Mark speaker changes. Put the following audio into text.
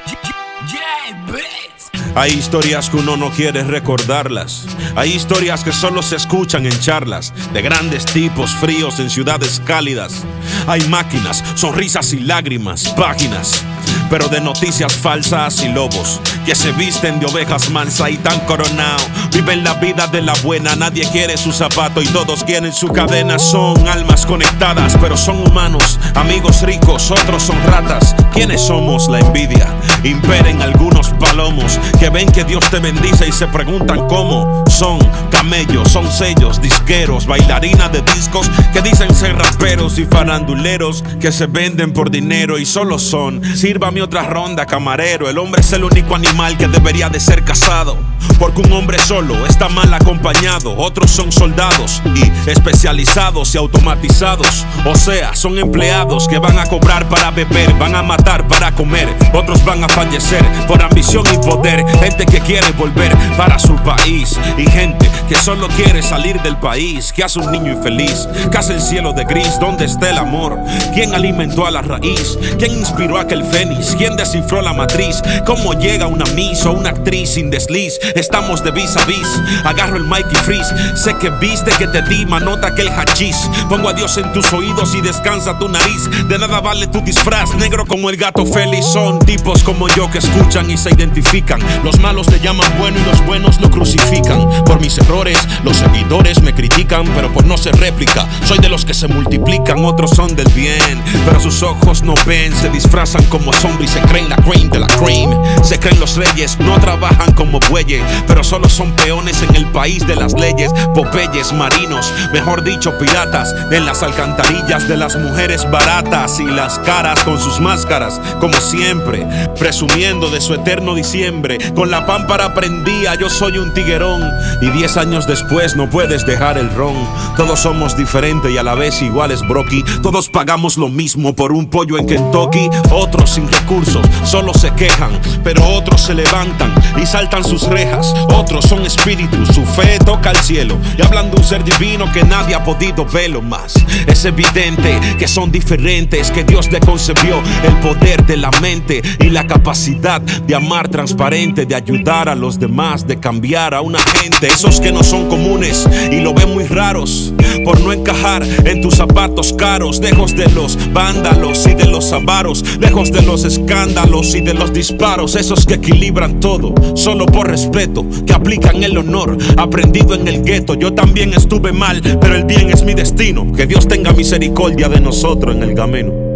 Speaker 1: Hay historias que uno no quiere recordarlas. Hay historias que solo se escuchan en charlas de grandes tipos fríos en ciudades cálidas. Hay máquinas, sonrisas y lágrimas, páginas, pero de noticias falsas y lobos que se visten de ovejas mansas y tan coronados. Viven la vida de la buena, nadie quiere su zapato y todos quieren su cadena. Son almas conectadas, pero son humanos. Amigos ricos, otros son ratas. ¿Quiénes somos? La envidia imperen algunos palomos que ven que Dios te bendice y se preguntan cómo. Son camellos, son sellos, disqueros, bailarinas de discos que dicen ser raperos y faranduleros que se venden por dinero y solo son: sírvame otra ronda, camarero. El hombre es el único animal que debería de ser cazado, porque un hombre solo está mal acompañado. Otros son soldados y especializados y automatizados, o sea, son empleados que van a cobrar para beber, van a matar para comer. Otros van a fallecer por ambición y poder. Gente que quiere volver para su país y gente que solo quiere salir del país. ¿Qué hace un niño infeliz? ¿Qué hace el cielo de gris? ¿Dónde está el amor? ¿Quién alimentó a la raíz? ¿Quién inspiró a aquel fénix? ¿Quién descifró la matriz? ¿Cómo llega una miss o una actriz sin desliz? Estamos de vis a vis. Agarro el mic y freeze. Sé que viste que te di, manota que el hachís. Pongo a Dios en tus oídos y descansa tu nariz. De nada vale tu disfraz, negro como el gato feliz. Son tipos como yo que escuchan y se identifican. Los malos te llaman bueno y los buenos lo crucifican. Por mis errores, los seguidores me critican, pero por no ser réplica, soy de los que se multiplican. Otros son del bien, pero sus ojos no ven. Se disfrazan como zombies, se creen la cream de la cream. Se creen los reyes, no trabajan como bueyes, pero solo son peones en el país de las leyes. Popeyes, marinos, mejor dicho piratas, en las alcantarillas de las mujeres baratas. Y las caras con sus máscaras, como siempre, presumiendo de su eterno diciembre. Con la pámpara prendía, yo soy un tiguerón. Y 10 años después no puedes dejar el ron. Todos somos diferentes y a la vez iguales, broki. Todos pagamos lo mismo por un pollo en Kentucky. Otros sin recursos solo se quejan, pero otros se levantan y saltan sus rejas. Otros son espíritus, su fe toca al cielo y hablan de un ser divino que nadie ha podido verlo más. Es evidente que son diferentes, que Dios le concebió el poder de la mente y la capacidad de amar transparente, de ayudar a los demás, de cambiar a una gente. Esos que no son comunes y lo ven muy raros por no encajar en tus zapatos caros. Lejos de los vándalos y de los avaros, lejos de los escándalos y de los disparos. Esos que equilibran todo solo por respeto, que aplican el honor aprendido en el gueto. Yo también estuve mal, pero el bien es mi destino. Que Dios tenga misericordia de nosotros en el camino.